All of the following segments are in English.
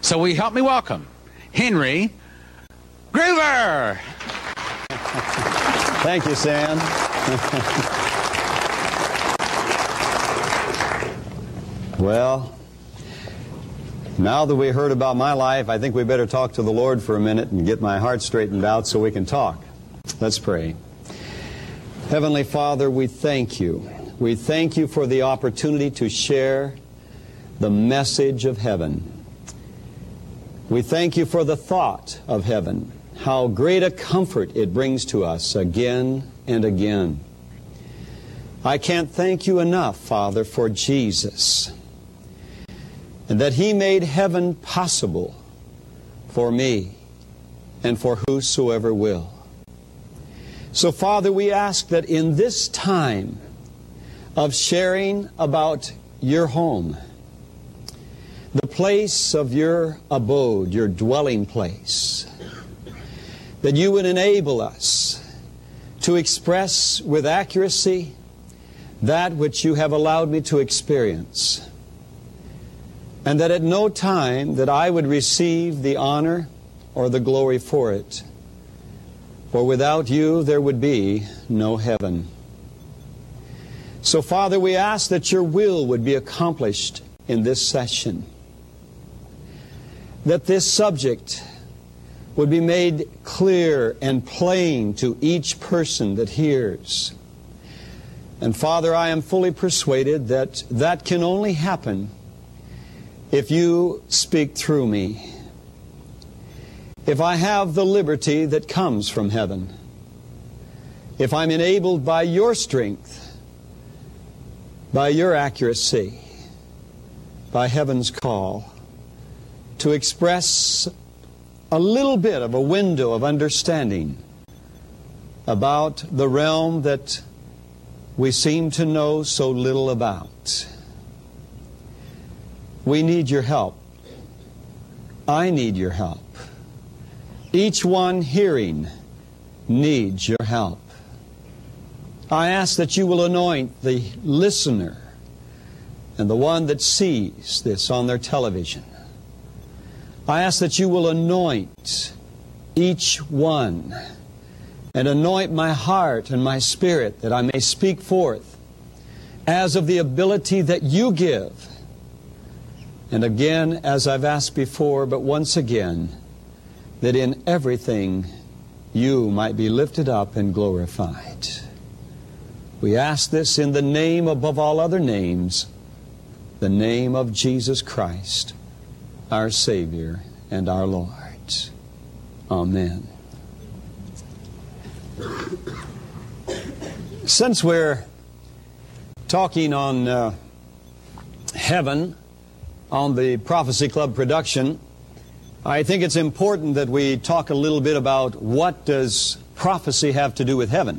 So will you help me welcome Henry Gruver? Thank you, Sam. Well, now that we heard about my life, I think we better talk to the Lord for a minute and get my heart straightened out so we can talk. Let's pray. Heavenly Father, we thank you. We thank you for the opportunity to share the message of heaven. We thank you for the thought of heaven, how great a comfort it brings to us again and again. I can't thank you enough, Father, for Jesus, and that He made heaven possible for me and for whosoever will. So, Father, we ask that in this time of sharing about your home, the place of your abode, your dwelling place, that you would enable us to express with accuracy that which you have allowed me to experience, and that at no time that I would receive the honor or the glory for it, for without you there would be no heaven. So, Father, we ask that your will would be accomplished in this session, that this subject would be made clear and plain to each person that hears. And Father, I am fully persuaded that that can only happen if you speak through me. If I have the liberty that comes from heaven, if I'm enabled by your strength, by your accuracy, by heaven's call, to express a little bit of a window of understanding about the realm that we seem to know so little about. We need your help. I need your help. Each one hearing needs your help. I ask that you will anoint the listener and the one that sees this on their television. I ask that you will anoint each one and anoint my heart and my spirit that I may speak forth as of the ability that you give. And again, as I've asked before, but once again, that in everything you might be lifted up and glorified. We ask this in the name above all other names, the name of Jesus Christ, our Savior and our Lord. Amen. Since we're talking on heaven on the Prophecy Club production, I think it's important that we talk a little bit about what does prophecy have to do with heaven.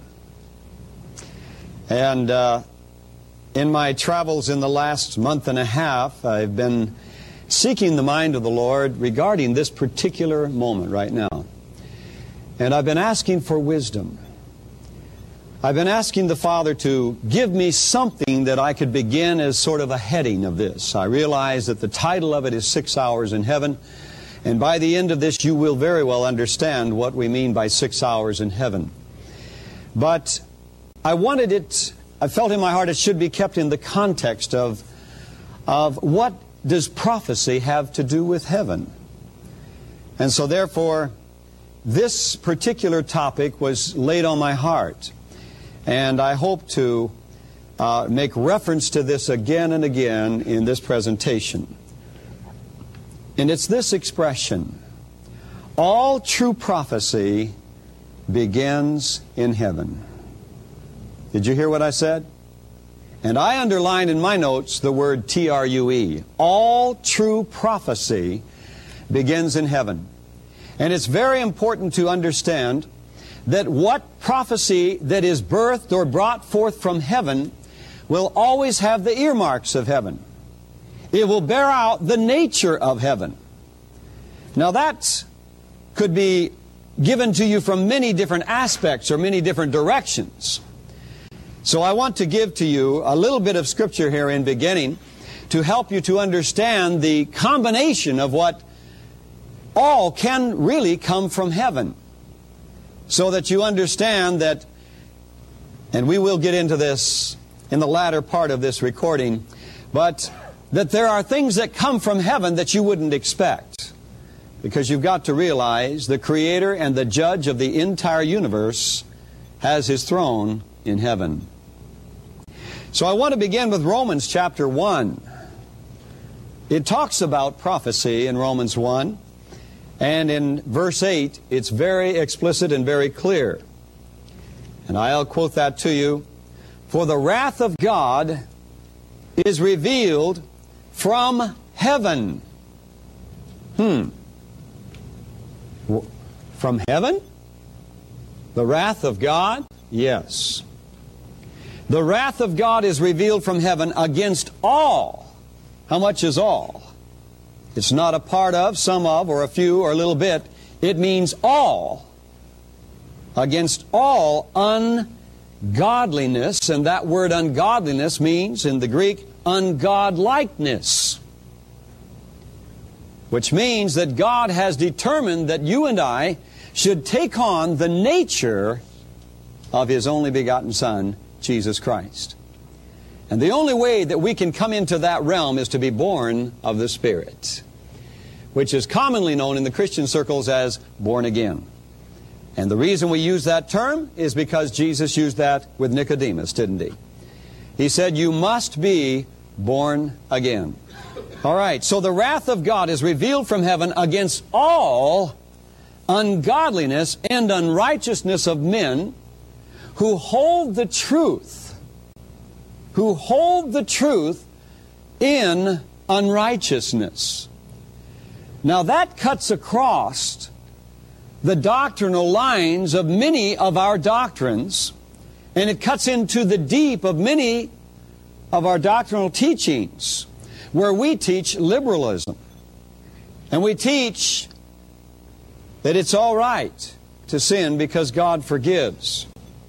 And in my travels in the last month and a half, I've been seeking the mind of the Lord regarding this particular moment right now. And I've been asking for wisdom. I've been asking the Father to give me something that I could begin as sort of a heading of this. I realize that the title of it is 6 Hours in Heaven, and by the end of this you will very well understand what we mean by 6 hours in heaven. But I felt in my heart it should be kept in the context of what does prophecy have to do with heaven. And so therefore, this particular topic was laid on my heart. And I hope to make reference to this again and again in this presentation. And it's this expression: all true prophecy begins in heaven. Did you hear what I said? And I underlined in my notes the word T-R-U-E. All true prophecy begins in heaven. And it's very important to understand that what prophecy that is birthed or brought forth from heaven will always have the earmarks of heaven. It will bear out the nature of heaven. Now that could be given to you from many different aspects or many different directions. So I want to give to you a little bit of scripture here in beginning to help you to understand the combination of what all can really come from heaven. So that you understand that, and we will get into this in the latter part of this recording, but that there are things that come from heaven that you wouldn't expect. Because you've got to realize the Creator and the Judge of the entire universe has His throne in heaven. So I want to begin with Romans chapter 1. It talks about prophecy in Romans 1. And in verse 8, it's very explicit and very clear. And I'll quote that to you. For the wrath of God is revealed from heaven. From heaven? The wrath of God? Yes. The wrath of God is revealed from heaven against all. How much is all? It's not a part of, some of, or a few, or a little bit. It means all. Against all ungodliness, and that word ungodliness means, in the Greek, ungodlikeness. Which means that God has determined that you and I should take on the nature of His only begotten Son, Jesus Christ. And the only way that we can come into that realm is to be born of the Spirit, which is commonly known in the Christian circles as born again. And the reason we use that term is because Jesus used that with Nicodemus, didn't He? He said, you must be born again. All right, so the wrath of God is revealed from heaven against all ungodliness and unrighteousness of men who hold the truth. Who hold the truth in unrighteousness. Now that cuts across the doctrinal lines of many of our doctrines, and it cuts into the deep of many of our doctrinal teachings, where we teach liberalism. And we teach that it's all right to sin because God forgives.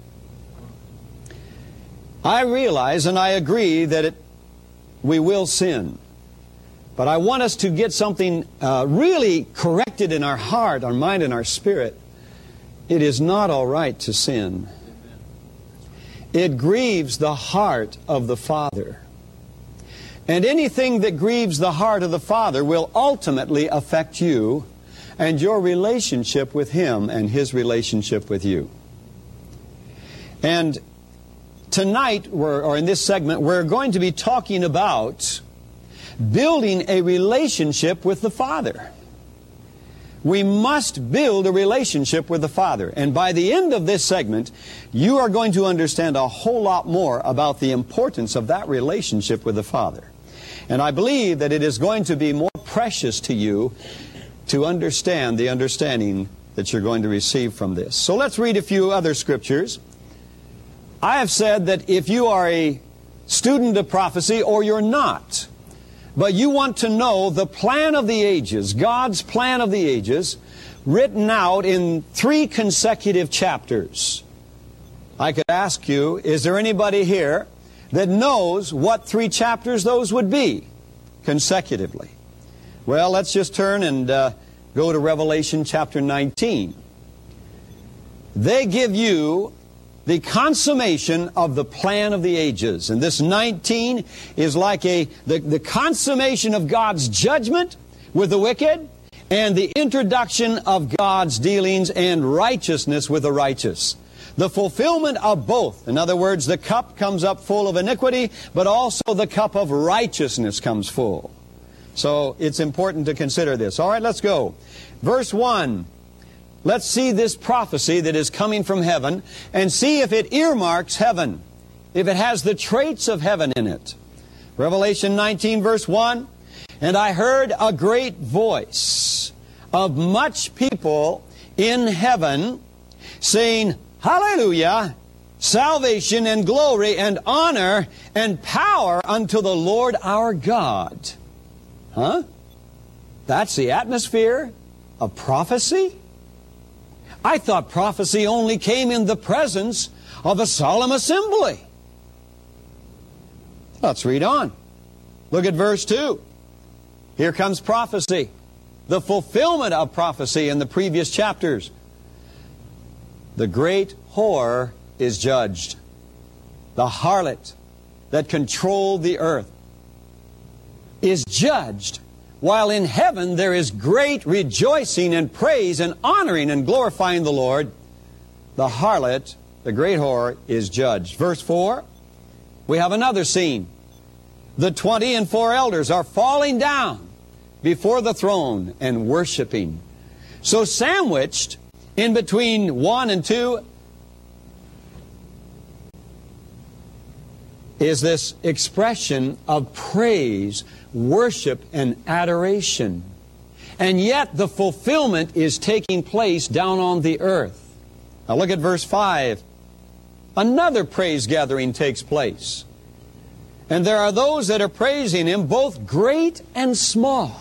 I realize and I agree that we will sin. But I want us to get something really corrected in our heart, our mind, and our spirit. It is not all right to sin. It grieves the heart of the Father. And anything that grieves the heart of the Father will ultimately affect you and your relationship with Him and His relationship with you. And tonight, or in this segment, we're going to be talking about building a relationship with the Father. We must build a relationship with the Father. And by the end of this segment, you are going to understand a whole lot more about the importance of that relationship with the Father. And I believe that it is going to be more precious to you to understand the understanding that you're going to receive from this. So let's read a few other scriptures. I have said that if you are a student of prophecy or you're not, but you want to know the plan of the ages, God's plan of the ages, written out in 3 consecutive chapters, I could ask you, is there anybody here that knows what 3 chapters those would be consecutively? Well, let's just turn and go to Revelation chapter 19. They give you the consummation of the plan of the ages. And this 19 is like the consummation of God's judgment with the wicked and the introduction of God's dealings and righteousness with the righteous. The fulfillment of both. In other words, the cup comes up full of iniquity, but also the cup of righteousness comes full. So it's important to consider this. All right, let's go. Verse 1. Let's see this prophecy that is coming from heaven and see if it earmarks heaven, if it has the traits of heaven in it. Revelation 19 verse 1, and I heard a great voice of much people in heaven saying, Hallelujah! Salvation and glory and honor and power unto the Lord our God. Huh? That's the atmosphere of prophecy? I thought prophecy only came in the presence of a solemn assembly. Let's read on. Look at verse 2. Here comes prophecy. the fulfillment of prophecy in the previous chapters. The great whore is judged. The harlot that controlled the earth is judged, while in heaven there is great rejoicing and praise and honoring and glorifying the Lord. The harlot, the great whore, is judged. Verse 4, we have another scene. The 24 elders are falling down before the throne and worshiping. So sandwiched in between 1 and 2 is this expression of praise, worship, and adoration. And yet the fulfillment is taking place down on the earth. Now look at verse 5. Another praise gathering takes place. And there are those that are praising Him, both great and small,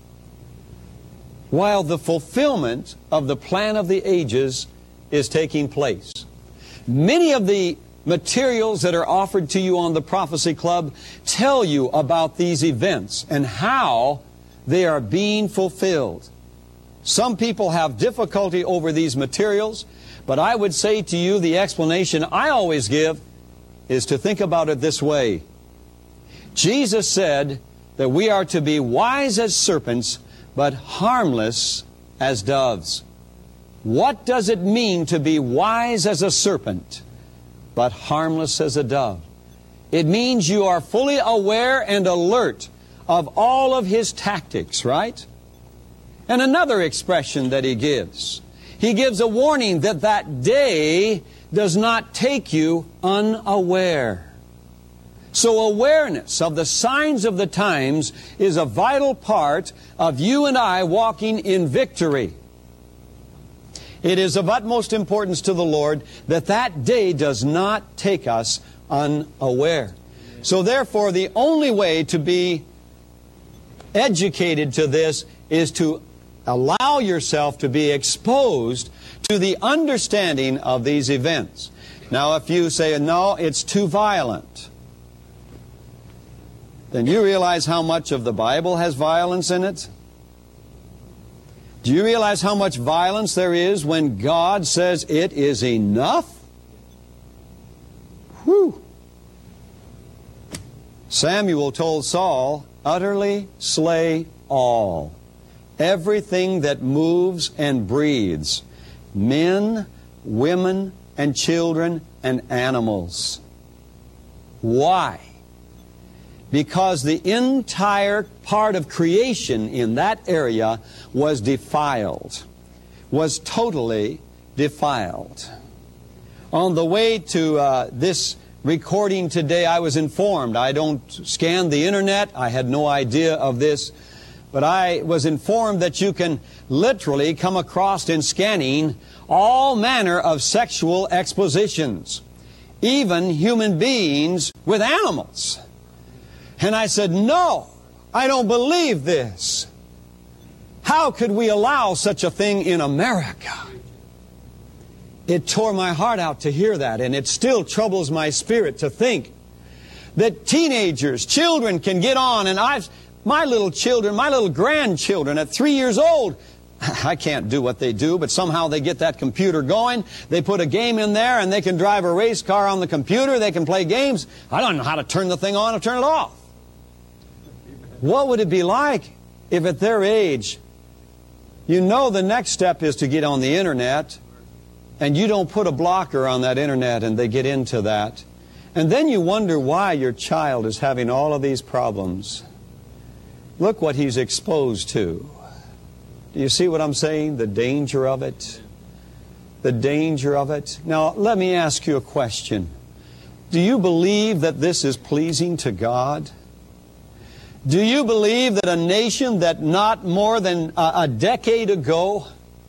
while the fulfillment of the plan of the ages is taking place. Many of the materials that are offered to you on the Prophecy Club tell you about these events and how they are being fulfilled. Some people have difficulty over these materials, but I would say to you the explanation I always give is to think about it this way. Jesus said that we are to be wise as serpents, but harmless as doves. What does it mean to be wise as a serpent, but harmless as a dove? It means you are fully aware and alert of all of His tactics, right? And another expression that He gives a warning that that day does not take you unaware. So awareness of the signs of the times is a vital part of you and I walking in victory. It is of utmost importance to the Lord that that day does not take us unaware. So therefore, the only way to be educated to this is to allow yourself to be exposed to the understanding of these events. Now, if you say, no, it's too violent, then you realize how much of the Bible has violence in it? Do you realize how much violence there is when God says it is enough? Whew! Samuel told Saul, utterly slay all, everything that moves and breathes, men, women, and children, and animals. Why? Because the entire part of creation in that area was defiled, was totally defiled. On the way to this recording today, I was informed. I don't scan the internet. I had no idea of this. But I was informed that you can literally come across in scanning all manner of sexual expositions, even human beings with animals. And I said, no, I don't believe this. How could we allow such a thing in America? It tore my heart out to hear that, and it still troubles my spirit to think that teenagers, children can get on, and my little children, my little grandchildren at 3 years old, I can't do what they do, but somehow they get that computer going. They put a game in there, and they can drive a race car on the computer. They can play games. I don't know how to turn the thing on or turn it off. What would it be like if at their age, you know the next step is to get on the internet, and you don't put a blocker on that internet and they get into that. And then you wonder why your child is having all of these problems. Look what he's exposed to. Do you see what I'm saying? The danger of it. The danger of it. Now, let me ask you a question. Do you believe that this is pleasing to God? Do you believe that a nation that not more than a decade ago,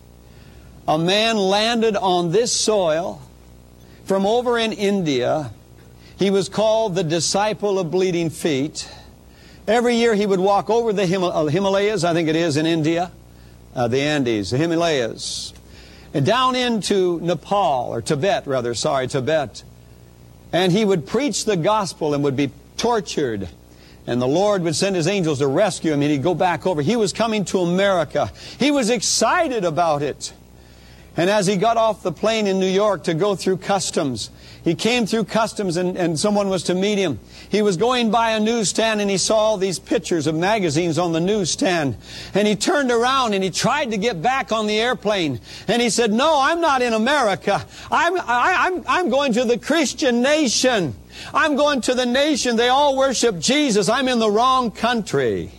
a man landed on this soil from over in India? He was called the disciple of bleeding feet. Every year he would walk over the Himalayas, I think it is in India, the Andes, the Himalayas, and down into Nepal, or Tibet. And he would preach the gospel and would be tortured And the Lord would send His angels to rescue him, and he'd go back over. He was coming to America. He was excited about it. And as he got off the plane in New York to go through customs, he came through customs and someone was to meet him. He was going by a newsstand and he saw all these pictures of magazines on the newsstand. And he turned around and he tried to get back on the airplane. And he said, "No, I'm not in America. I'm going to the Christian nation. I'm going to the nation. They all worship Jesus. I'm in the wrong country."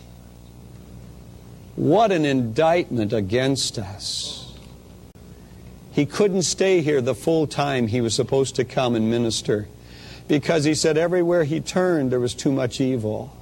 What an indictment against us. He couldn't stay here the full time he was supposed to come and minister, because he said everywhere he turned there was too much evil.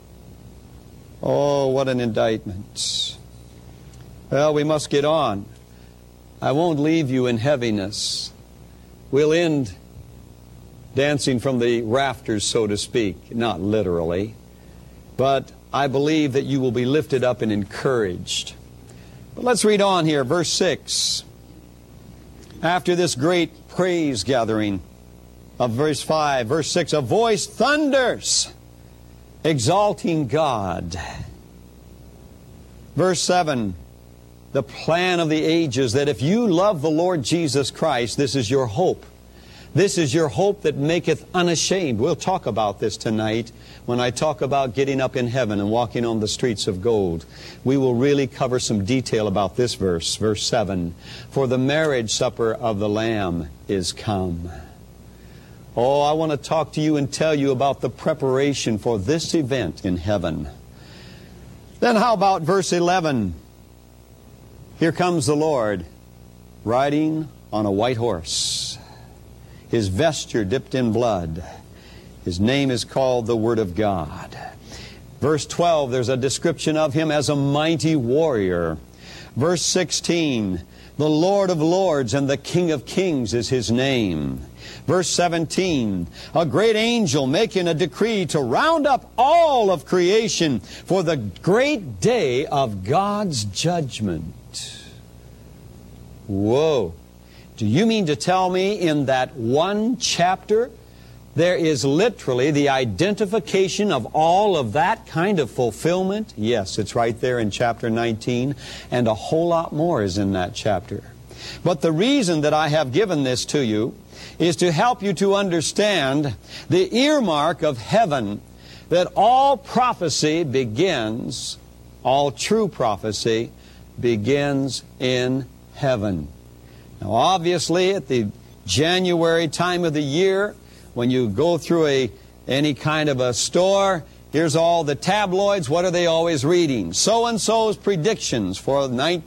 Oh, what an indictment. Well, we must get on. I won't leave you in heaviness. We'll end dancing from the rafters, so to speak, not literally, but I believe that you will be lifted up and encouraged. But let's read on here, verse 6. After this great praise gathering of verse 5, verse 6, a voice thunders, exalting God. Verse 7, the plan of the ages, that if you love the Lord Jesus Christ, this is your hope. This is your hope that maketh unashamed. We'll talk about this tonight when I talk about getting up in heaven and walking on the streets of gold. We will really cover some detail about this verse, verse 7. For the marriage supper of the Lamb is come. Oh, I want to talk to you and tell you about the preparation for this event in heaven. Then how about verse 11? Here comes the Lord, riding on a white horse. His vesture dipped in blood. His name is called the Word of God. Verse 12, there's a description of Him as a mighty warrior. Verse 16, the Lord of lords and the King of kings is His name. Verse 17, a great angel making a decree to round up all of creation for the great day of God's judgment. Whoa! Do you mean to tell me in that one chapter there is literally the identification of all of that kind of fulfillment? Yes, it's right there in chapter 19, and a whole lot more is in that chapter. But the reason that I have given this to you is to help you to understand the earmark of heaven, that all prophecy begins, all true prophecy begins in heaven. Now, obviously, at the January time of the year, when you go through any kind of a store, here's all the tabloids. What are they always reading? So-and-so's predictions for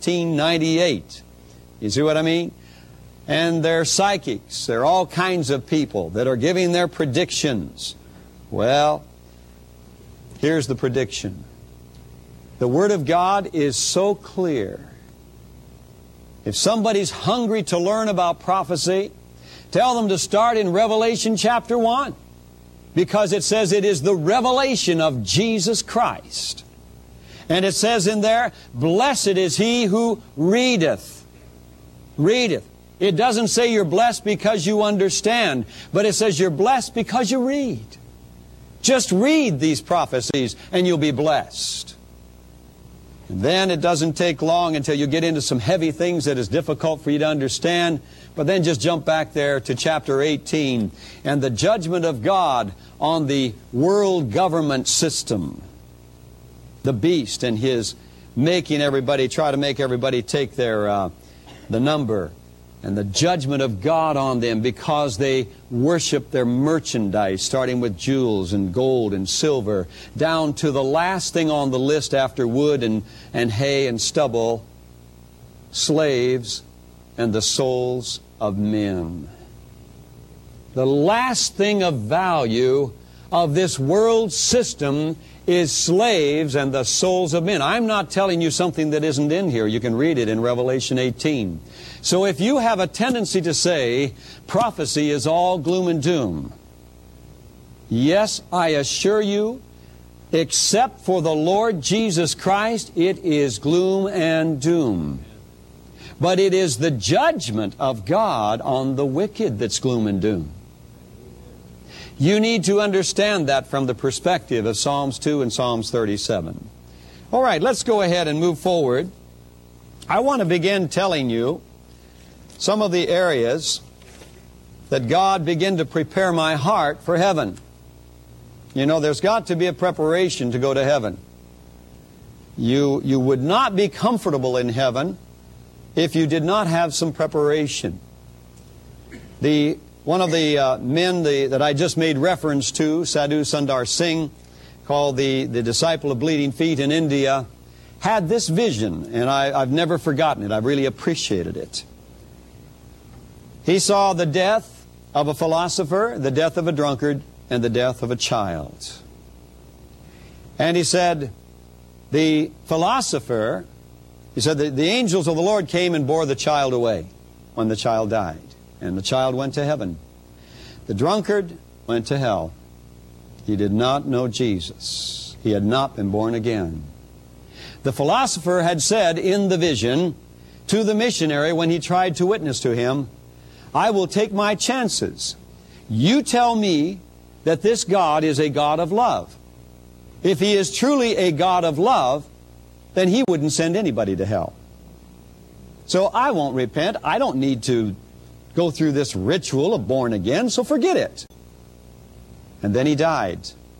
1998. You see what I mean? And they're psychics. They're all kinds of people that are giving their predictions. Well, here's the prediction. The Word of God is so clear. If somebody's hungry to learn about prophecy, tell them to start in Revelation chapter 1, because it says it is the revelation of Jesus Christ. And it says in there, blessed is he who readeth. Readeth. It doesn't say you're blessed because you understand, but it says you're blessed because you read. Just read these prophecies and you'll be blessed. And then it doesn't take long until you get into some heavy things that is difficult for you to understand. But then just jump back there to chapter 18 and the judgment of God on the world government system. The beast and his making everybody, try to make everybody take their the number. And the judgment of God on them because they worship their merchandise, starting with jewels and gold and silver, down to the last thing on the list after wood and hay and stubble, slaves and the souls of men. The last thing of value of this world system is slaves and the souls of men. I'm not telling you something that isn't in here. You can read it in Revelation 18. So if you have a tendency to say prophecy is all gloom and doom, yes, I assure you, except for the Lord Jesus Christ, it is gloom and doom. But it is the judgment of God on the wicked that's gloom and doom. You need to understand that from the perspective of Psalms 2 and Psalms 37. All right, let's go ahead and move forward. I want to begin telling you some of the areas that God began to prepare my heart for heaven. You know, there's got to be a preparation to go to heaven. You would not be comfortable in heaven if you did not have some preparation. One of the men that I just made reference to, Sadhu Sundar Singh, called the disciple of bleeding feet in India, had this vision, and I've never forgotten it. I've really appreciated it. He saw the death of a philosopher, the death of a drunkard, and the death of a child. And he said, the philosopher, he said, the angels of the Lord came and bore the child away when the child died. And the child went to heaven. The drunkard went to hell. He did not know Jesus. He had not been born again. The philosopher had said in the vision to the missionary when he tried to witness to him, I will take my chances. You tell me that this God is a God of love. If He is truly a God of love, then He wouldn't send anybody to hell. So I won't repent. I don't need to go through this ritual of born again, so forget it. And then he died.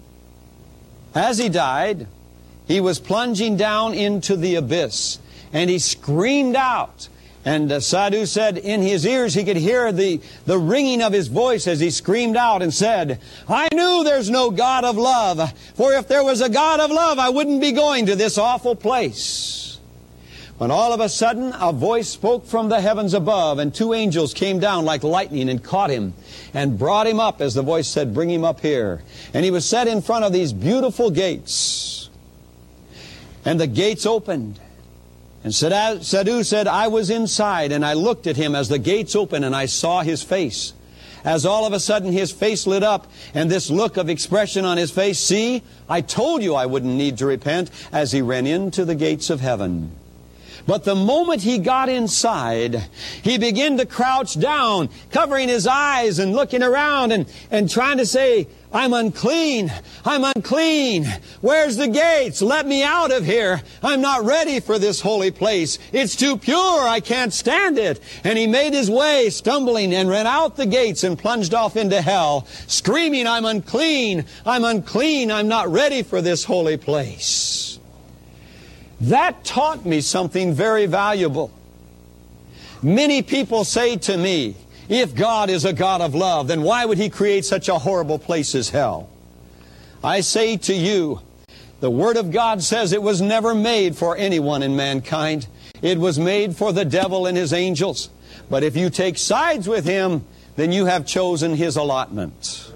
As he died, he was plunging down into the abyss, and he screamed out. And Sadhu said in his ears he could hear the ringing of his voice as he screamed out and said, I knew there's no God of love, for if there was a God of love, I wouldn't be going to this awful place. When all of a sudden a voice spoke from the heavens above, and two angels came down like lightning and caught him and brought him up, as the voice said, bring him up here. And he was set in front of these beautiful gates. And the gates opened. And Sadhu said, I was inside, and I looked at him as the gates opened, and I saw his face. As all of a sudden his face lit up, and this look of expression on his face, see, I told you I wouldn't need to repent, as he ran into the gates of heaven. But the moment he got inside, he began to crouch down, covering his eyes and looking around and trying to say, I'm unclean. I'm unclean. Where's the gates? Let me out of here. I'm not ready for this holy place. It's too pure. I can't stand it. And he made his way, stumbling, and ran out the gates and plunged off into hell, screaming, I'm unclean. I'm unclean. I'm not ready for this holy place. That taught me something very valuable. Many people say to me, if God is a God of love, then why would He create such a horrible place as hell? I say to you, the Word of God says it was never made for anyone in mankind. It was made for the devil and his angels. But if you take sides with him, then you have chosen his allotment.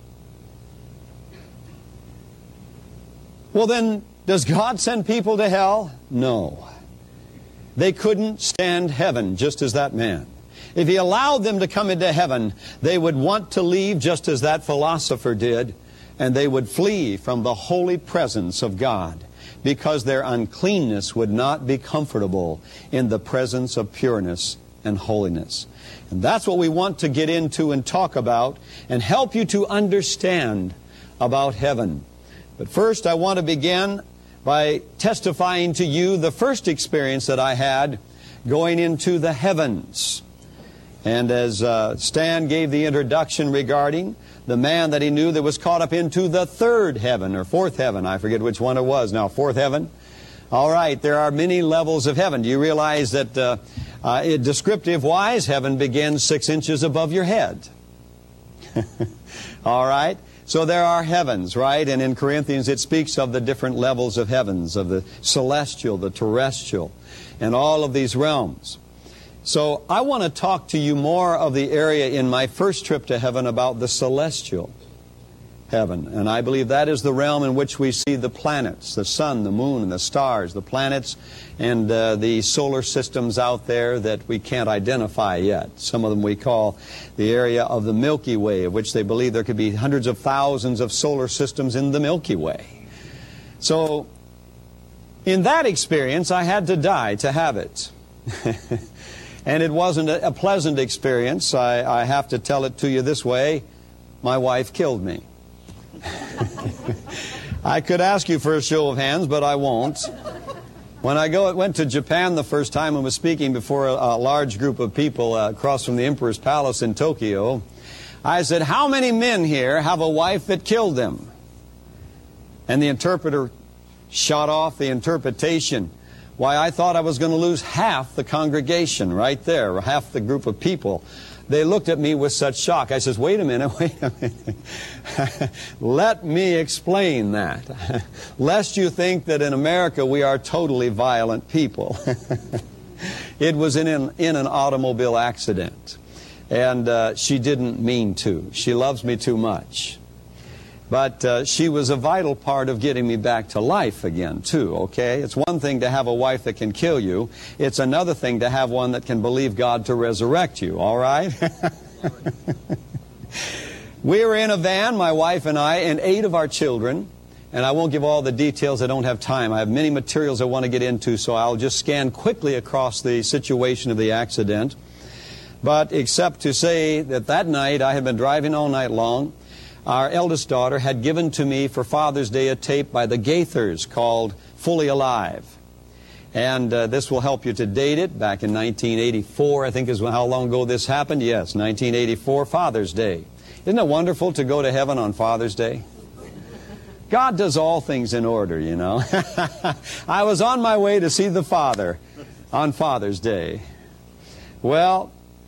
Well then, does God send people to hell? No. They couldn't stand heaven, just as that man. If He allowed them to come into heaven, they would want to leave just as that philosopher did, and they would flee from the holy presence of God, because their uncleanness would not be comfortable in the presence of pureness and holiness. And that's what we want to get into and talk about and help you to understand about heaven. But first, I want to begin by testifying to you the first experience that I had going into the heavens. And as Stan gave the introduction regarding the man that he knew that was caught up into the third heaven, or fourth heaven, I forget which one it was now, fourth heaven. All right, there are many levels of heaven. Do you realize that descriptive-wise, heaven begins 6 inches above your head? All right? So there are heavens, right? And in Corinthians it speaks of the different levels of heavens, of the celestial, the terrestrial, and all of these realms. So I want to talk to you more of the area in my first trip to heaven about the celestial heaven. And I believe that is the realm in which we see the planets, the sun, the moon, and the stars, the planets, and the solar systems out there that we can't identify yet. Some of them we call the area of the Milky Way, of which they believe there could be hundreds of thousands of solar systems in the Milky Way. So in that experience, I had to die to have it. And it wasn't a pleasant experience. I have to tell it to you this way. my wife killed me. I could ask you for a show of hands, but I won't. When I went to Japan the first time and was speaking before a large group of people across from the Emperor's Palace in Tokyo, I said, how many men here have a wife that killed them? And the interpreter shot off the interpretation. Why, I thought I was going to lose half the congregation right there, half the group of people. They looked at me with such shock. I says, wait a minute. Let me explain that. Lest you think that in America we are totally violent people. It was in an automobile accident. And she didn't mean to. She loves me too much. But she was a vital part of getting me back to life again, too, okay? It's one thing to have a wife that can kill you. It's another thing to have one that can believe God to resurrect you, all right? We were in a van, my wife and I, and 8 of our children. And I won't give all the details. I don't have time. I have many materials I want to get into, so I'll just scan quickly across the situation of the accident. But except to say that that night I had been driving all night long. Our eldest daughter had given to me for Father's Day a tape by the Gaithers called Fully Alive. And this will help you to date it. Back in 1984, I think is how long ago this happened. Yes, 1984, Father's Day. Isn't it wonderful to go to heaven on Father's Day? God does all things in order, you know. I was on my way to see the Father on Father's Day. Well,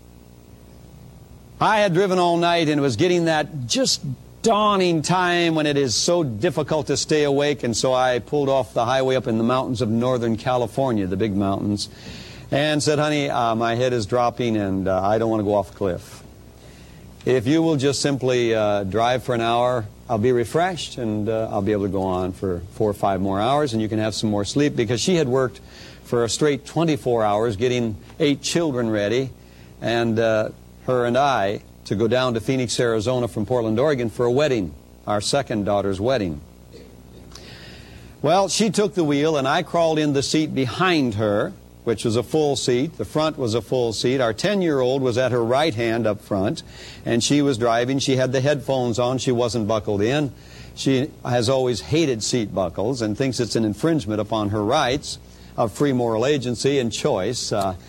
I had driven all night and it was getting that just dawning time when it is so difficult to stay awake, and so I pulled off the highway up in the mountains of Northern California, the big mountains, and said, honey, my head is dropping and I don't want to go off a cliff. If you will just simply drive for an hour, I'll be refreshed and I'll be able to go on for 4 or 5 more hours and you can have some more sleep, because she had worked for a straight 24 hours getting 8 children ready, and her and I to go down to Phoenix, Arizona from Portland, Oregon for a wedding, our second daughter's wedding. Well, she took the wheel and I crawled in the seat behind her, which was a full seat. The front was a full seat. Our 10-year-old was at her right hand up front, and she was driving. She had the headphones on. She wasn't buckled in. She has always hated seat buckles and thinks it's an infringement upon her rights of free moral agency and choice.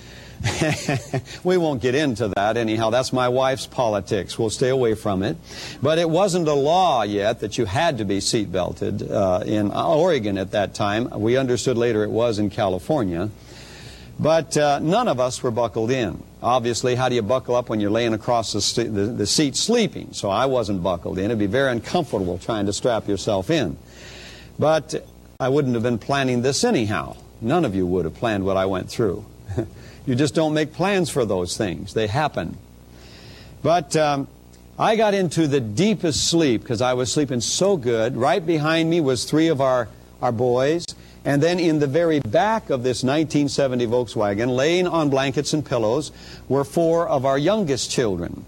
We won't get into that anyhow. That's my wife's politics. We'll stay away from it. But it wasn't a law yet that you had to be seat belted in Oregon at that time. We understood later it was in California. But none of us were buckled in. Obviously, how do you buckle up when you're laying across the seat sleeping? So I wasn't buckled in. It'd be very uncomfortable trying to strap yourself in. But I wouldn't have been planning this anyhow. None of you would have planned what I went through. You just don't make plans for those things. They happen. But I got into the deepest sleep because I was sleeping so good. Right behind me was 3 of our boys. And then in the very back of this 1970 Volkswagen, laying on blankets and pillows, were 4 of our youngest children.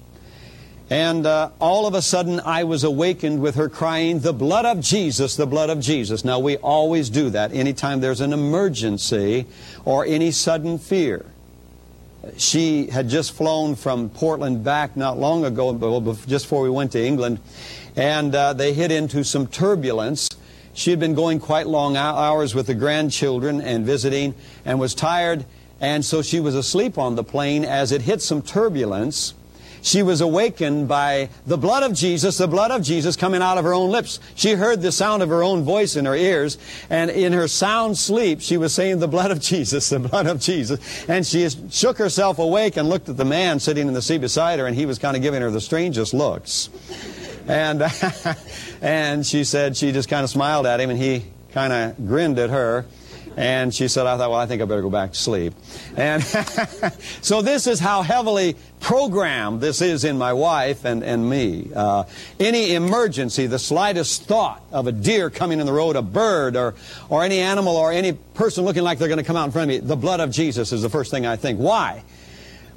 And all of a sudden, I was awakened with her crying, "The blood of Jesus, the blood of Jesus." Now, we always do that anytime there's an emergency or any sudden fear. She had just flown from Portland back not long ago, just before we went to England, and they hit into some turbulence. She had been going quite long hours with the grandchildren and visiting and was tired, and so she was asleep on the plane as it hit some turbulence. She was awakened by the blood of Jesus coming out of her own lips. She heard the sound of her own voice in her ears, and in her sound sleep, she was saying, "The blood of Jesus, the blood of Jesus." And she shook herself awake and looked at the man sitting in the seat beside her, and he was kind of giving her the strangest looks. And, and she said she just kind of smiled at him, and he kind of grinned at her. And she said, I think I better go back to sleep. And so this is how heavily programmed this is in my wife and me. Any emergency, the slightest thought of a deer coming in the road, a bird, or any animal or any person looking like they're going to come out in front of me, the blood of Jesus is the first thing I think. Why?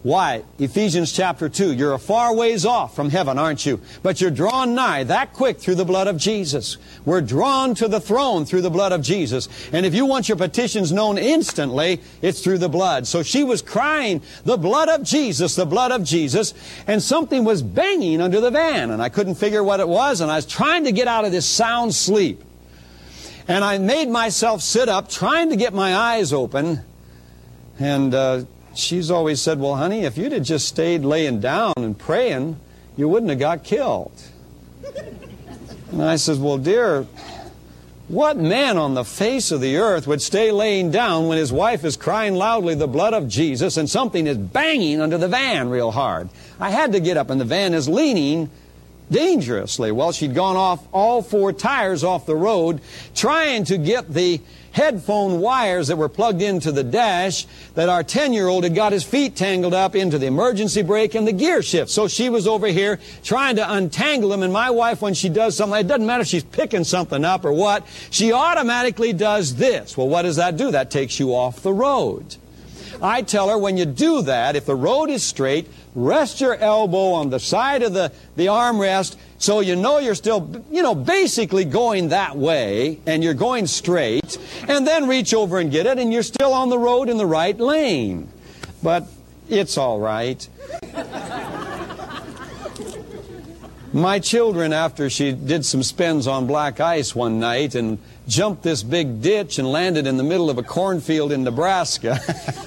Why? Ephesians chapter 2. You're a far ways off from heaven, aren't you? But you're drawn nigh that quick through the blood of Jesus. We're drawn to the throne through the blood of Jesus. And if you want your petitions known instantly, it's through the blood. So she was crying, the blood of Jesus, the blood of Jesus. And something was banging under the van. And I couldn't figure what it was. And I was trying to get out of this sound sleep. And I made myself sit up, trying to get my eyes open. And she's always said, well, honey, if you'd have just stayed laying down and praying, you wouldn't have got killed. And I says, well, dear, what man on the face of the earth would stay laying down when his wife is crying loudly the blood of Jesus and something is banging under the van real hard? I had to get up, and the van is leaning dangerously. Well, she'd gone off all 4 tires off the road trying to get the headphone wires that were plugged into the dash that our 10-year-old had got his feet tangled up into the emergency brake and the gear shift. So she was over here trying to untangle them, and my wife, when she does something, it doesn't matter if she's picking something up or what, she automatically does this. Well, what does that do? That takes you off the road. I tell her, when you do that, if the road is straight, rest your elbow on the side of the armrest so you know you're still, basically going that way and you're going straight, and then reach over and get it, and you're still on the road in the right lane. But it's all right. My children, after she did some spins on black ice one night and jumped this big ditch and landed in the middle of a cornfield in Nebraska.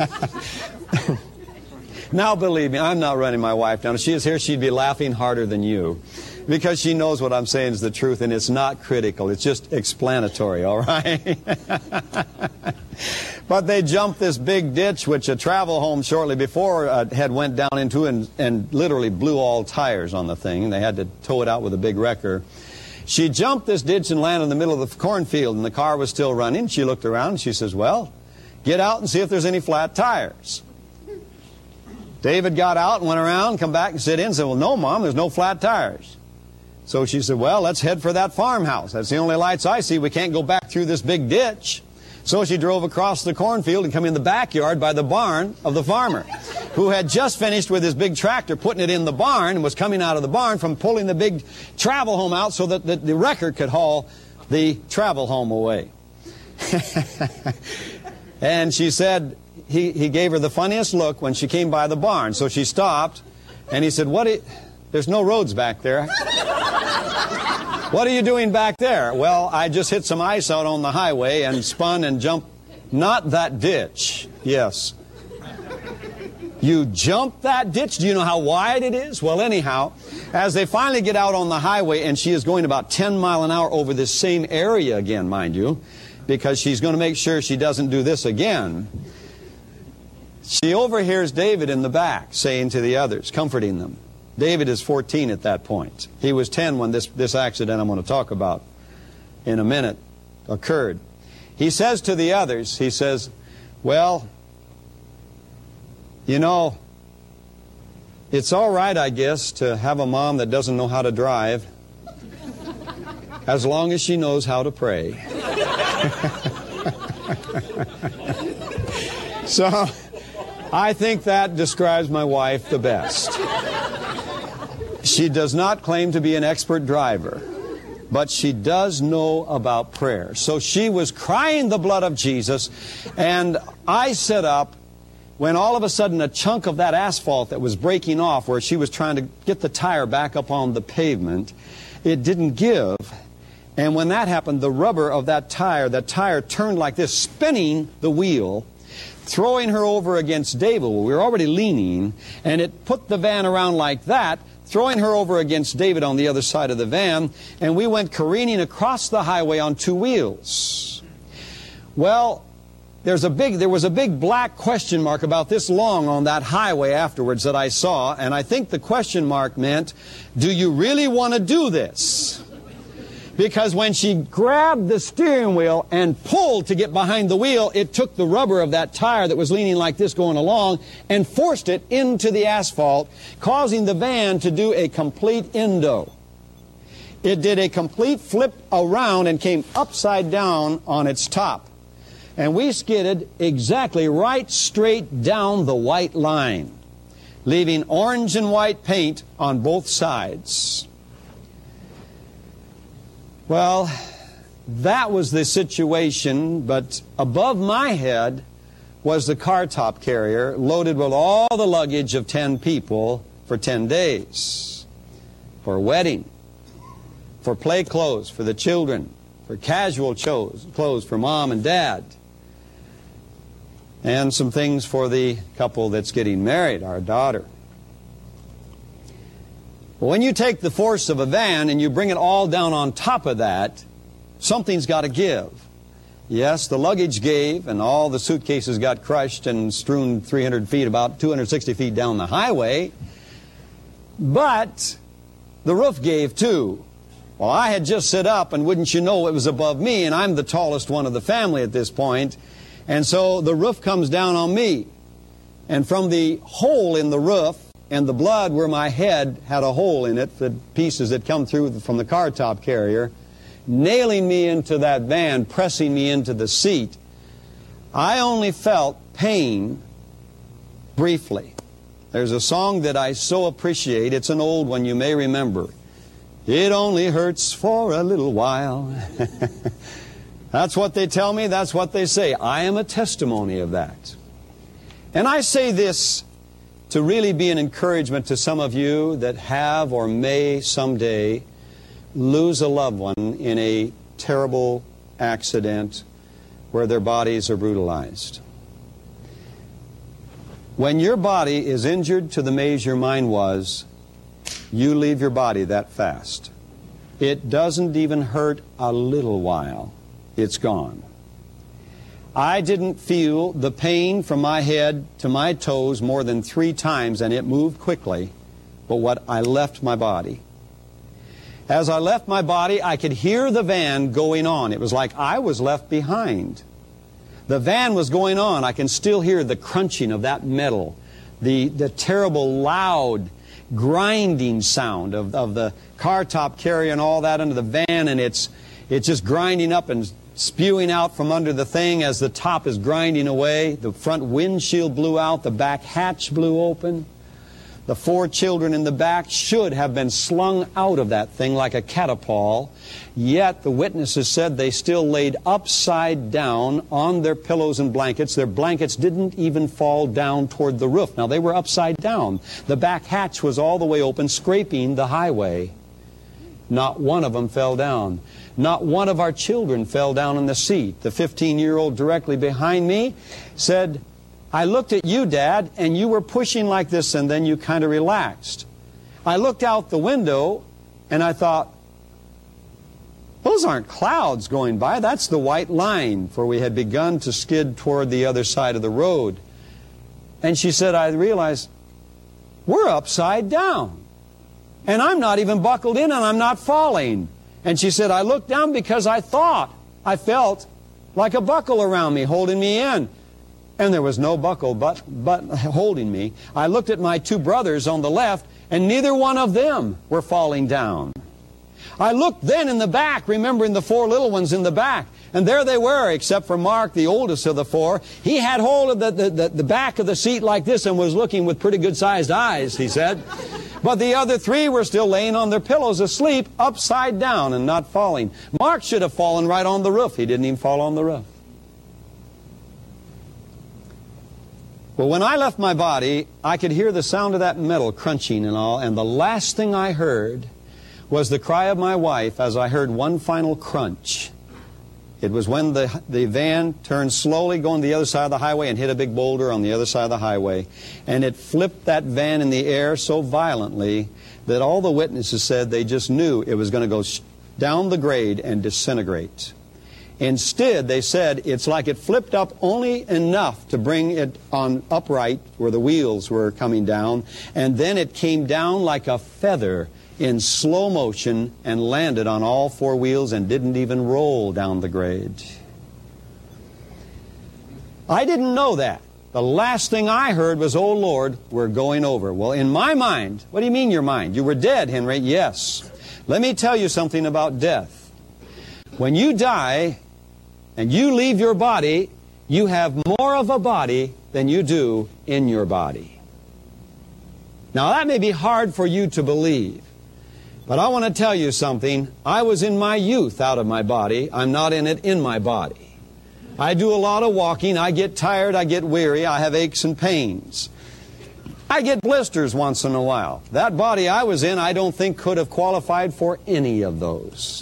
Now, believe me, I'm not running my wife down. If she was here, she'd be laughing harder than you, because she knows what I'm saying is the truth, and it's not critical. It's just explanatory, all right? But they jumped this big ditch, which a travel home shortly before had went down into and literally blew all tires on the thing. They had to tow it out with a big wrecker. She jumped this ditch and landed in the middle of the cornfield, and the car was still running. She looked around and she says, well, get out and see if there's any flat tires. David got out and went around, come back and sit in and said, well, no, Mom, there's no flat tires. So she said, well, let's head for that farmhouse. That's the only lights I see. We can't go back through this big ditch. So she drove across the cornfield and come in the backyard by the barn of the farmer, who had just finished with his big tractor putting it in the barn and was coming out of the barn from pulling the big travel home out so that the wrecker could haul the travel home away. And she said he gave her the funniest look when she came by the barn. So she stopped, and he said, there's no roads back there. What are you doing back there? Well, I just hit some ice out on the highway and spun and jumped. Not that ditch. Yes. You jumped that ditch? Do you know how wide it is? Well, anyhow, as they finally get out on the highway, and she is going about 10 miles an hour over this same area again, mind you, because she's going to make sure she doesn't do this again. She overhears David in the back saying to the others, comforting them. David is 14 at that point. He was 10 when this accident I'm going to talk about in a minute occurred. He says to the others, he says, well, it's all right, I guess, to have a mom that doesn't know how to drive, as long as she knows how to pray. So, I think that describes my wife the best. She does not claim to be an expert driver, but she does know about prayer. So she was crying the blood of Jesus, and I set up when all of a sudden a chunk of that asphalt that was breaking off where she was trying to get the tire back up on the pavement, it didn't give. And when that happened, the rubber of that tire turned like this, spinning the wheel, throwing her over against David. Well, we were already leaning, and it put the van around like that, throwing her over against David on the other side of the van, and we went careening across the highway on 2 wheels. Well, there was a big black question mark about this long on that highway afterwards that I saw, and I think the question mark meant, do you really want to do this? Because when she grabbed the steering wheel and pulled to get behind the wheel, it took the rubber of that tire that was leaning like this going along and forced it into the asphalt, causing the van to do a complete endo. It did a complete flip around and came upside down on its top. And we skidded exactly right straight down the white line. leaving orange and white paint on both sides. Well, that was the situation, but above my head was the car top carrier loaded with all the luggage of 10 people for 10 days. For a wedding, for play clothes for the children, for casual clothes for mom and dad, and some things for the couple that's getting married, our daughter. When you take the force of a van and you bring it all down on top of that, something's got to give. Yes, the luggage gave, and all the suitcases got crushed and strewn 300 feet, about 260 feet down the highway. But the roof gave too. Well, I had just sit up, and wouldn't you know, it was above me, and I'm the tallest one of the family at this point. And so the roof comes down on me. And from the hole in the roof, and the blood where my head had a hole in it, the pieces that come through from the car top carrier, nailing me into that van, pressing me into the seat, I only felt pain briefly. There's a song that I so appreciate. It's an old one you may remember. It only hurts for a little while. That's what they tell me. That's what they say. I am a testimony of that. And I say this to really be an encouragement to some of you that have or may someday lose a loved one in a terrible accident where their bodies are brutalized. When your body is injured to the measure mine was, you leave your body that fast. It doesn't even hurt a little while. It's gone. I didn't feel the pain from my head to my toes more than 3 times, and it moved quickly, but what I left my body. As I left my body, I could hear the van going on. It was like I was left behind. The van was going on. I can still hear the crunching of that metal, the terrible loud grinding sound of the car top carrier and all that under the van, and it's just grinding up and spewing out from under the thing as the top is grinding away. The front windshield blew out. The back hatch blew open. The 4 children in the back should have been slung out of that thing like a catapult. Yet the witnesses said they still laid upside down on their pillows and blankets. Their blankets didn't even fall down toward the roof. Now, they were upside down. The back hatch was all the way open, scraping the highway. Not one of them fell down. Not one of our children fell down in the seat. The 15-year-old directly behind me said, I looked at you, Dad, and you were pushing like this, and then you kind of relaxed. I looked out the window, and I thought, those aren't clouds going by. That's the white line, for we had begun to skid toward the other side of the road. And she said, I realized, we're upside down. And I'm not even buckled in, and I'm not falling. And she said, I looked down because I thought I felt like a buckle around me, holding me in. And there was no buckle but holding me. I looked at my 2 brothers on the left, and neither one of them were falling down. I looked then in the back, remembering the 4 little ones in the back. And there they were, except for Mark, the oldest of the 4. He had hold of the back of the seat like this and was looking with pretty good-sized eyes, he said. But the other 3 were still laying on their pillows asleep, upside down and not falling. Mark should have fallen right on the roof. He didn't even fall on the roof. Well, when I left my body, I could hear the sound of that metal crunching and all, and the last thing I heard was the cry of my wife as I heard one final crunch. It was when the van turned slowly going to the other side of the highway and hit a big boulder on the other side of the highway. And it flipped that van in the air so violently that all the witnesses said they just knew it was going to go down the grade and disintegrate. Instead, they said it's like it flipped up only enough to bring it on upright where the wheels were coming down, and then it came down like a feather in slow motion and landed on all 4 wheels and didn't even roll down the grade. I didn't know that. The last thing I heard was, oh Lord, we're going over. Well, in my mind, what do you mean your mind? You were dead, Henry. Yes. Let me tell you something about death. When you die and you leave your body, you have more of a body than you do in your body. Now, that may be hard for you to believe, but I want to tell you something. I was in my youth out of my body. I'm not in it in my body. I do a lot of walking. I get tired. I get weary. I have aches and pains. I get blisters once in a while. That body I was in, I don't think could have qualified for any of those.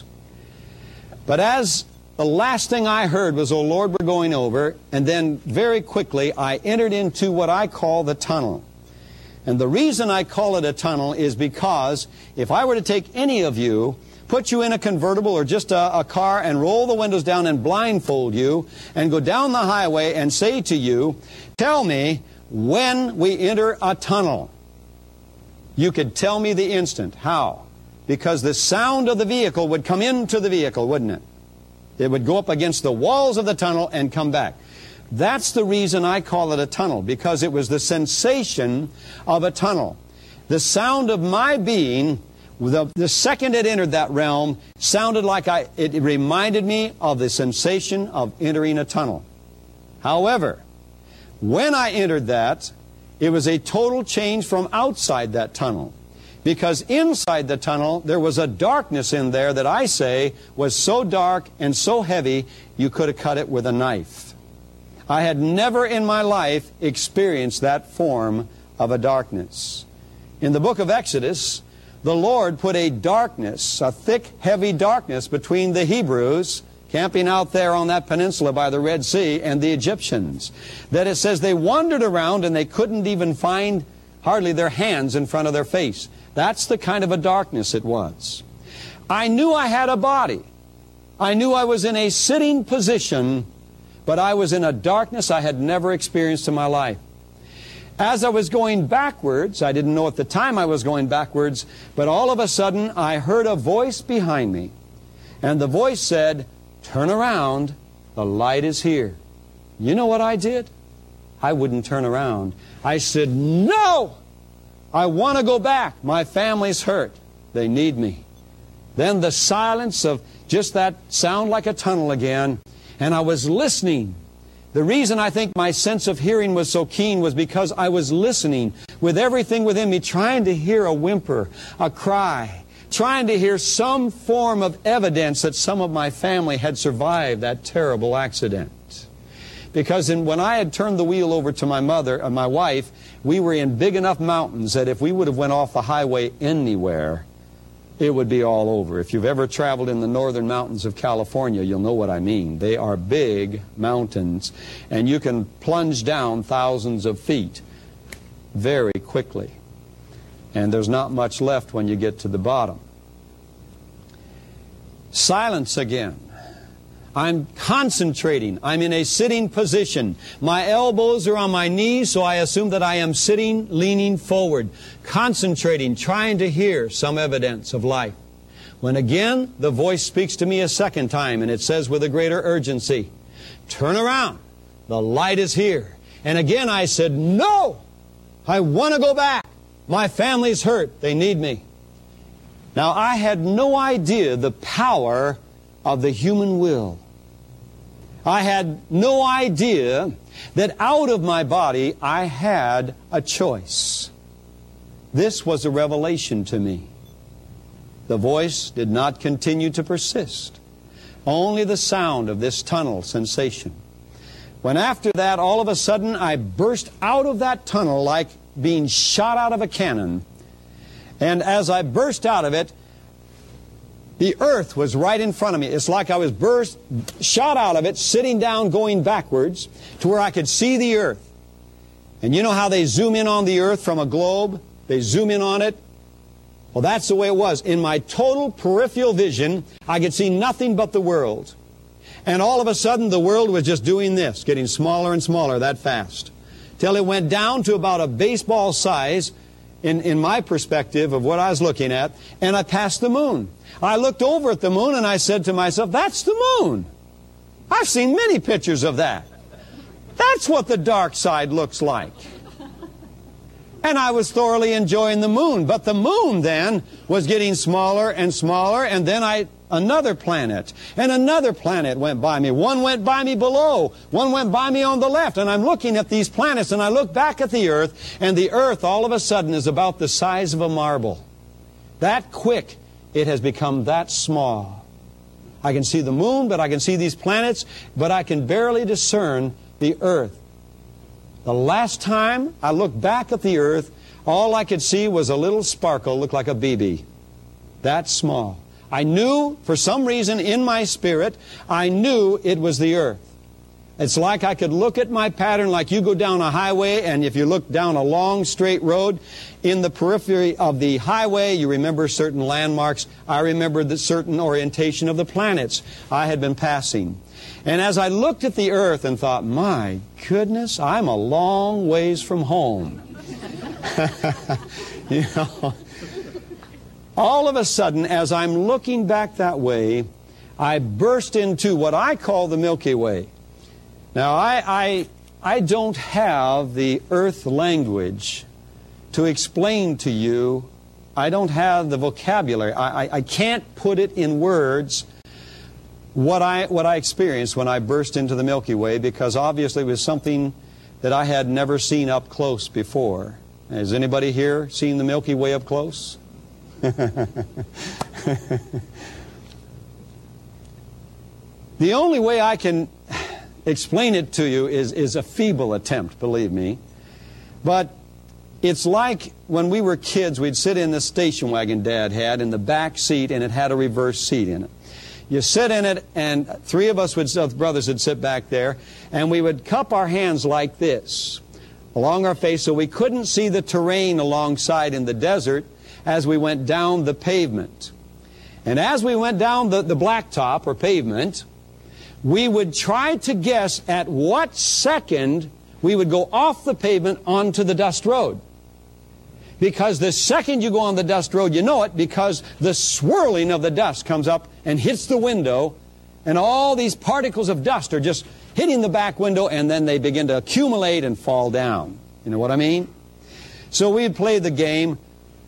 But as the last thing I heard was, "Oh Lord, we're going over," and then very quickly I entered into what I call the tunnel. And the reason I call it a tunnel is because if I were to take any of you, put you in a convertible or just a car and roll the windows down and blindfold you and go down the highway and say to you, "Tell me when we enter a tunnel," you could tell me the instant. How? Because the sound of the vehicle would come into the vehicle, wouldn't it? It would go up against the walls of the tunnel and come back. That's the reason I call it a tunnel, because it was the sensation of a tunnel. The sound of my being, the second it entered that realm, sounded like it reminded me of the sensation of entering a tunnel. However, when I entered that, it was a total change from outside that tunnel. Because inside the tunnel, there was a darkness in there that I say was so dark and so heavy, you could have cut it with a knife. I had never in my life experienced that form of a darkness. In the book of Exodus, the Lord put a darkness, a thick, heavy darkness between the Hebrews camping out there on that peninsula by the Red Sea and the Egyptians. That it says they wandered around and they couldn't even find hardly their hands in front of their face. That's the kind of a darkness it was. I knew I had a body. I knew I was in a sitting position, but I was in a darkness I had never experienced in my life. As I was going backwards, I didn't know at the time I was going backwards, but all of a sudden I heard a voice behind me. And the voice said, "Turn around, the light is here." You know what I did? I wouldn't turn around. I said, "No! I want to go back. My family's hurt. They need me." Then the silence of just that sound like a tunnel again, and I was listening. The reason I think my sense of hearing was so keen was because I was listening with everything within me, trying to hear a whimper, a cry, trying to hear some form of evidence that some of my family had survived that terrible accident. Because when I had turned the wheel over to my mother and my wife, we were in big enough mountains that if we would have went off the highway anywhere, it would be all over. If you've ever traveled in the northern mountains of California, you'll know what I mean. They are big mountains, and you can plunge down thousands of feet very quickly. And there's not much left when you get to the bottom. Silence again. I'm concentrating. I'm in a sitting position. My elbows are on my knees, so I assume that I am sitting, leaning forward, concentrating, trying to hear some evidence of life. When again, the voice speaks to me a second time, and it says with a greater urgency, "Turn around. The light is here." And again I said, "No! I want to go back. My family's hurt. They need me." Now, I had no idea the power of the human will. I had no idea that out of my body I had a choice. This was a revelation to me. The voice did not continue to persist. Only the sound of this tunnel sensation. When after that, all of a sudden, I burst out of that tunnel like being shot out of a cannon. And as I burst out of it, the earth was right in front of me. It's like I was shot out of it, sitting down, going backwards, to where I could see the earth. And you know how they zoom in on the earth from a globe? They zoom in on it. Well, that's the way it was. In my total peripheral vision, I could see nothing but the world. And all of a sudden, the world was just doing this, getting smaller and smaller that fast, till it went down to about a baseball size, in my perspective of what I was looking at, and I passed the moon. I looked over at the moon and I said to myself, "That's the moon. I've seen many pictures of that. That's what the dark side looks like." And I was thoroughly enjoying the moon. But the moon then was getting smaller and smaller, and then I another planet, and another planet went by me. One went by me below. One went by me on the left. And I'm looking at these planets, and I look back at the earth, and the earth all of a sudden is about the size of a marble. That quick, it has become that small. I can see the moon, but I can see these planets, but I can barely discern the earth. The last time I looked back at the earth, all I could see was a little sparkle, looked like a BB. That small. I knew, for some reason in my spirit, I knew it was the earth. It's like I could look at my pattern like you go down a highway, and if you look down a long straight road, in the periphery of the highway you remember certain landmarks. I remembered the certain orientation of the planets I had been passing. And as I looked at the earth and thought, my goodness, I'm a long ways from home. You know, all of a sudden, as I'm looking back that way, I burst into what I call the Milky Way. Now, I don't have the earth language to explain to you. I don't have the vocabulary. I can't put it in words what I experienced when I burst into the Milky Way, because obviously it was something that I had never seen up close before. Has anybody here seen the Milky Way up close? The only way I can explain it to you is a feeble attempt, believe me. But it's like when we were kids, we'd sit in the station wagon Dad had in the back seat, and it had a reverse seat in it. You sit in it, and three of us brothers would sit back there, and we would cup our hands like this along our face so we couldn't see the terrain alongside in the desert as we went down the pavement. And as we went down the blacktop or pavement, we would try to guess at what second we would go off the pavement onto the dust road. Because the second you go on the dust road, you know it, because the swirling of the dust comes up and hits the window, and all these particles of dust are just hitting the back window, and then they begin to accumulate and fall down. You know what I mean? So we'd play the game,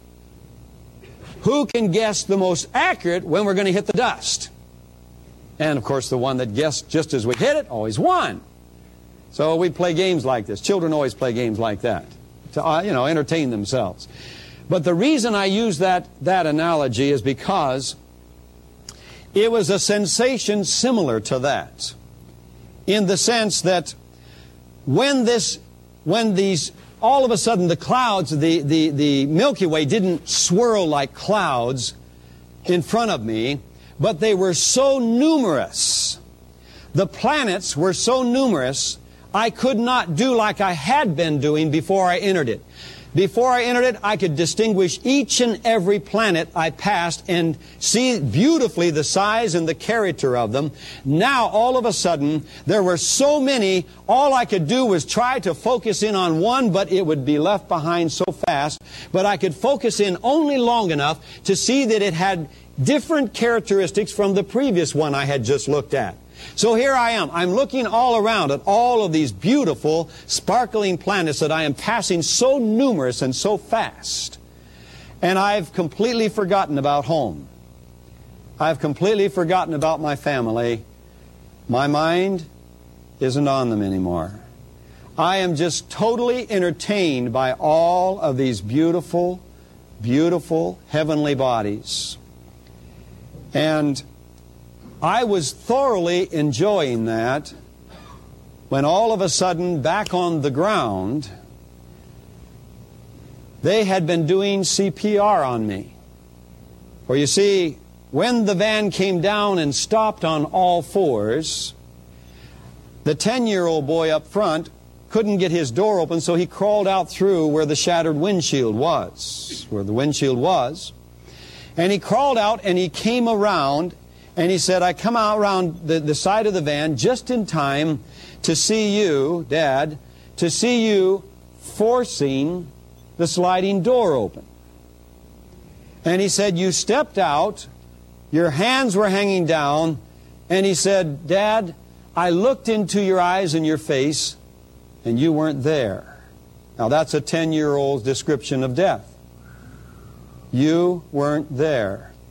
who can guess the most accurate when we're going to hit the dust? And, of course, the one that guessed just as we hit it always won. So we'd play games like this. Children always play games like that to, entertain themselves. But the reason I use that analogy is because it was a sensation similar to that, in the sense that when these, all of a sudden the clouds, the Milky Way didn't swirl like clouds in front of me, but they were so numerous. The planets were so numerous, I could not do like I had been doing before I entered it. Before I entered it, I could distinguish each and every planet I passed and see beautifully the size and the character of them. Now, all of a sudden, there were so many, all I could do was try to focus in on one, but it would be left behind so fast. But I could focus in only long enough to see that it had different characteristics from the previous one I had just looked at. So here I am. I'm looking all around at all of these beautiful, sparkling planets that I am passing, so numerous and so fast. And I've completely forgotten about home. I've completely forgotten about my family. My mind isn't on them anymore. I am just totally entertained by all of these beautiful, beautiful heavenly bodies. And I was thoroughly enjoying that when all of a sudden, back on the ground, they had been doing CPR on me. For you see, when the van came down and stopped on all fours, the 10-year-old boy up front couldn't get his door open, so he crawled out through where the shattered windshield was, And he crawled out and he came around. And he said, I come out around the side of the van just in time to see you, Dad, to see you forcing the sliding door open. And he said, you stepped out, your hands were hanging down, and he said, Dad, I looked into your eyes and your face, and you weren't there. Now that's a 10-year-old's description of death. You weren't there.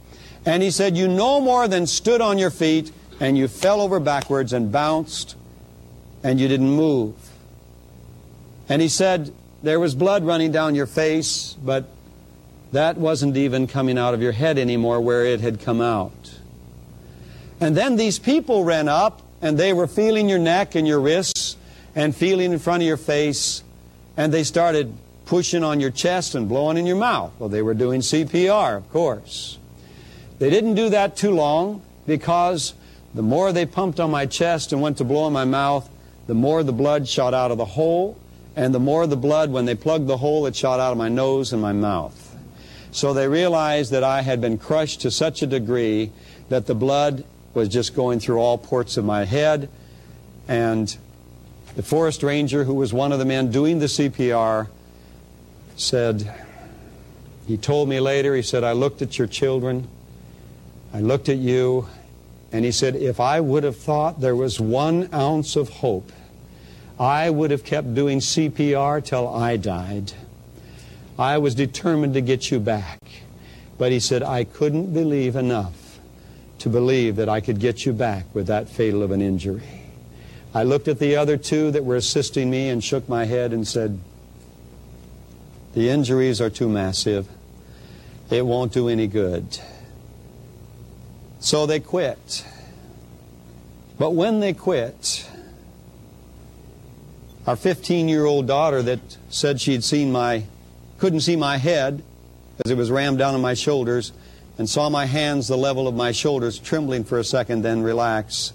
And he said, you no more than stood on your feet, and you fell over backwards and bounced, and you didn't move. And he said, there was blood running down your face, but that wasn't even coming out of your head anymore where it had come out. And then these people ran up, and they were feeling your neck and your wrists, and feeling in front of your face, and they started pushing on your chest and blowing in your mouth. Well, they were doing CPR, of course. They didn't do that too long, because the more they pumped on my chest and went to blow in my mouth, the more the blood shot out of the hole, and the more the blood, when they plugged the hole, it shot out of my nose and my mouth. So they realized that I had been crushed to such a degree that the blood was just going through all ports of my head. And the forest ranger, who was one of the men doing the CPR, said, he told me later, he said, I looked at your children, I looked at you, and he said, if I would have thought there was 1 ounce of hope, I would have kept doing CPR till I died. I was determined to get you back. But he said, I couldn't believe enough to believe that I could get you back with that fatal of an injury. I looked at the other 2 that were assisting me and shook my head and said, the injuries are too massive. It won't do any good. So they quit. But when they quit, our 15-year-old daughter that said she'd couldn't see my head as it was rammed down on my shoulders, and saw my hands the level of my shoulders, trembling for a second, then relax.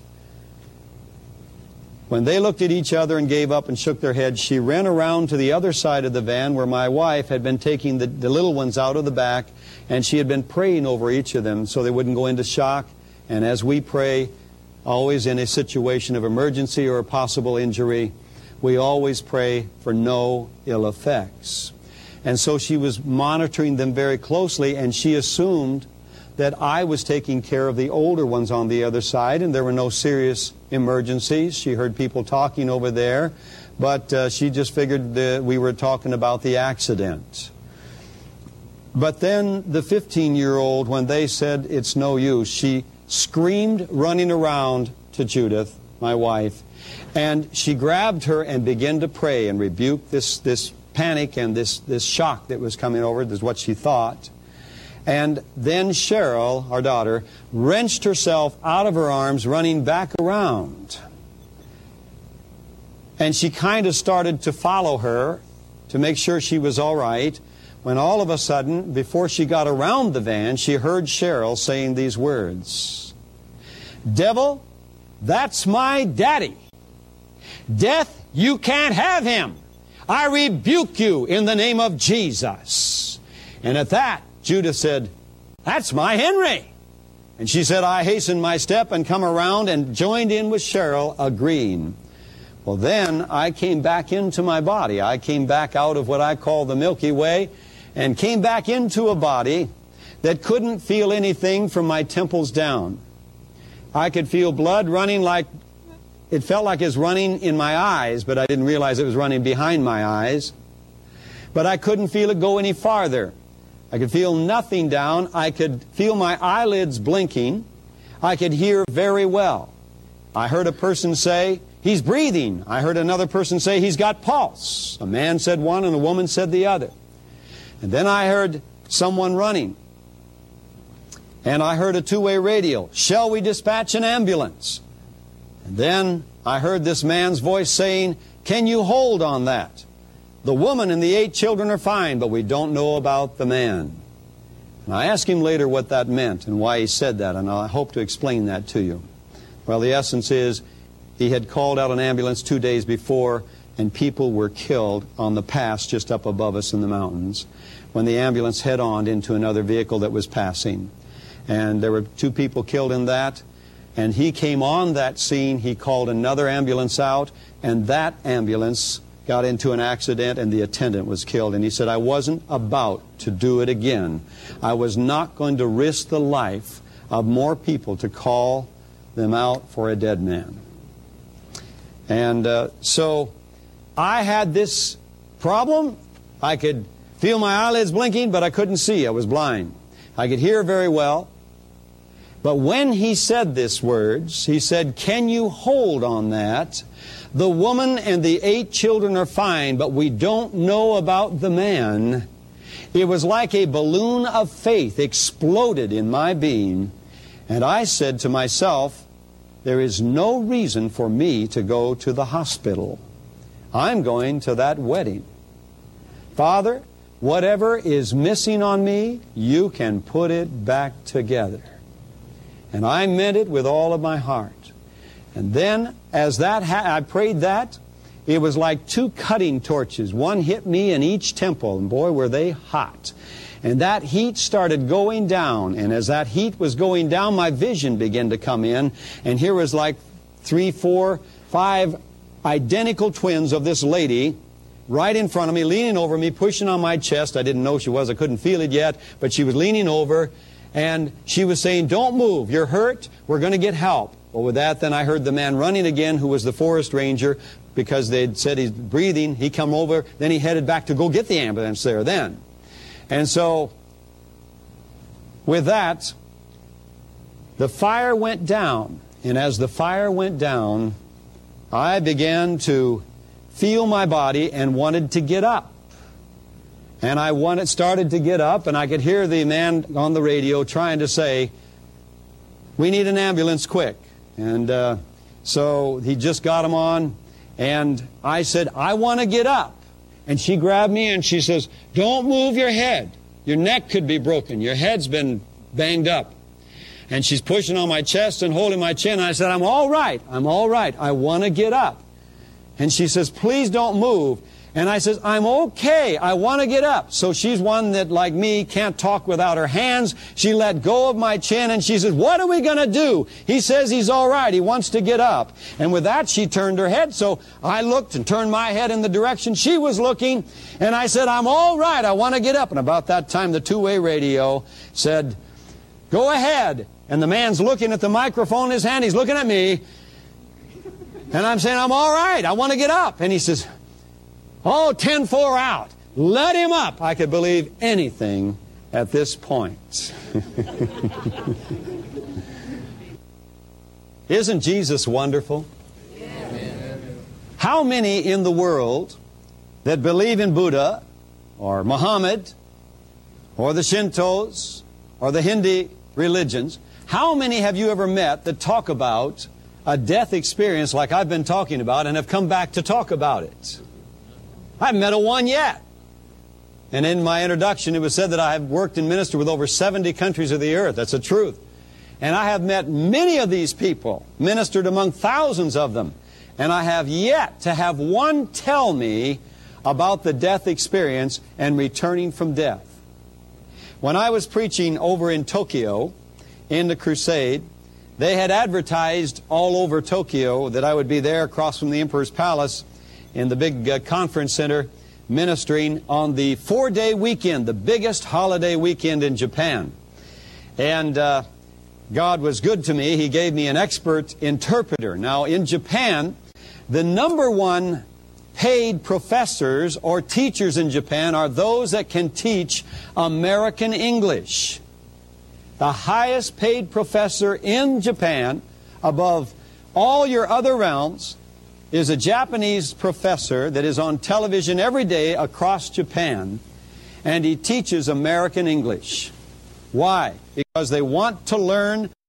When they looked at each other and gave up and shook their heads, she ran around to the other side of the van where my wife had been taking the little ones out of the back, and she had been praying over each of them so they wouldn't go into shock. And as we pray, always in a situation of emergency or a possible injury, we always pray for no ill effects. And so she was monitoring them very closely, and she assumed that I was taking care of the older ones on the other side, and there were no serious emergencies. She heard people talking over there, but she just figured that we were talking about the accident. But then the 15-year-old, when they said it's no use, she screamed running around to Judith, my wife, and she grabbed her and began to pray and rebuke this panic and this shock that was coming over. This is what she thought. And then Cheryl, our daughter, wrenched herself out of her arms, running back around. And she kind of started to follow her to make sure she was all right, when all of a sudden, before she got around the van, she heard Cheryl saying these words, "Devil, that's my daddy. Death, you can't have him. I rebuke you in the name of Jesus." And at that, Judith said, "That's my Henry." And she said, I hastened my step and come around and joined in with Cheryl, agreeing. Well, then I came back into my body. I came back out of what I call the Milky Way and came back into a body that couldn't feel anything from my temples down. I could feel blood running it felt like it was running in my eyes, but I didn't realize it was running behind my eyes. But I couldn't feel it go any farther. I could feel nothing down. I could feel my eyelids blinking. I could hear very well. I heard a person say, "He's breathing." I heard another person say, "He's got pulse." A man said one and a woman said the other. And then I heard someone running. And I heard a two-way radio, "Shall we dispatch an ambulance?" And then I heard this man's voice saying, "Can you hold on that? The woman and the 8 children are fine, but we don't know about the man." And I asked him later what that meant and why he said that, and I hope to explain that to you. Well, the essence is he had called out an ambulance 2 days before, and people were killed on the pass just up above us in the mountains when the ambulance head-on into another vehicle that was passing. And there were 2 people killed in that. And he came on that scene, he called another ambulance out, and that ambulance got into an accident and the attendant was killed. And he said, I wasn't about to do it again. I was not going to risk the life of more people to call them out for a dead man. And so I had this problem. I could feel my eyelids blinking, but I couldn't see. I was blind. I could hear very well. But when he said these words, he said, "Can you hold on that? The woman and the 8 children are fine, but we don't know about the man." It was like a balloon of faith exploded in my being, and I said to myself, there is no reason for me to go to the hospital. I'm going to that wedding. Father, whatever is missing on me, you can put it back together. And I meant it with all of my heart. And then, as I prayed that, it was like 2 cutting torches. One hit me in each temple, and boy, were they hot. And that heat started going down, and as that heat was going down, my vision began to come in, and here was like 3, 4, 5 identical twins of this lady right in front of me, leaning over me, pushing on my chest. I didn't know she was. I couldn't feel it yet, but she was leaning over, and she was saying, "Don't move. You're hurt. We're going to get help." Well, with that, then I heard the man running again, who was the forest ranger, because they'd said he's breathing. He come over, then he headed back to go get the ambulance there then. And so, with that, the fire went down. And as the fire went down, I began to feel my body and wanted to get up. And I started to get up, and I could hear the man on the radio trying to say, "We need an ambulance quick." And so he just got him on, and I said, "I want to get up." And she grabbed me and she says, "Don't move your head. Your neck could be broken. Your head's been banged up." And she's pushing on my chest and holding my chin. And I said, "I'm all right. I'm all right. I want to get up." And she says, "Please don't move." And I says, "I'm okay. I want to get up." So she's one that, like me, can't talk without her hands. She let go of my chin and she says, "What are we going to do? He says he's all right. He wants to get up." And with that, she turned her head. So I looked and turned my head in the direction she was looking. And I said, "I'm all right. I want to get up." And about that time, the two-way radio said, "Go ahead." And the man's looking at the microphone in his hand. He's looking at me. And I'm saying, "I'm all right. I want to get up." And he says, "Oh, 10-4 out. Let him up." I could believe anything at this point. Isn't Jesus wonderful? How many in the world that believe in Buddha or Muhammad or the Shintos or the Hindi religions, how many have you ever met that talk about a death experience like I've been talking about and have come back to talk about it? I haven't met a one yet. And in my introduction, it was said that I have worked and ministered with over 70 countries of the earth. That's the truth. And I have met many of these people, ministered among thousands of them. And I have yet to have one tell me about the death experience and returning from death. When I was preaching over in Tokyo, in the crusade, they had advertised all over Tokyo that I would be there across from the Emperor's Palace in the big conference center, ministering on the 4-day weekend, the biggest holiday weekend in Japan. And God was good to me. He gave me an expert interpreter. Now, in Japan, the number one paid professors or teachers in Japan are those that can teach American English. The highest paid professor in Japan, above all your other realms, is a Japanese professor that is on television every day across Japan, and he teaches American English. Why? Because they want to learn